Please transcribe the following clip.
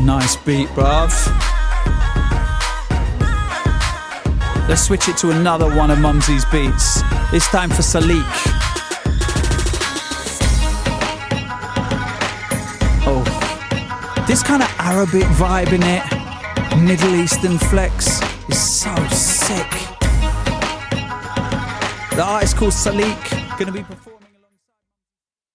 Nice beat, bruv. Let's switch it to another one of Mumsy's beats. It's time for Salik. Oh, this kind of Arabic vibe in it, Middle Eastern flex, is so sick. The artist called Salik, gonna be performing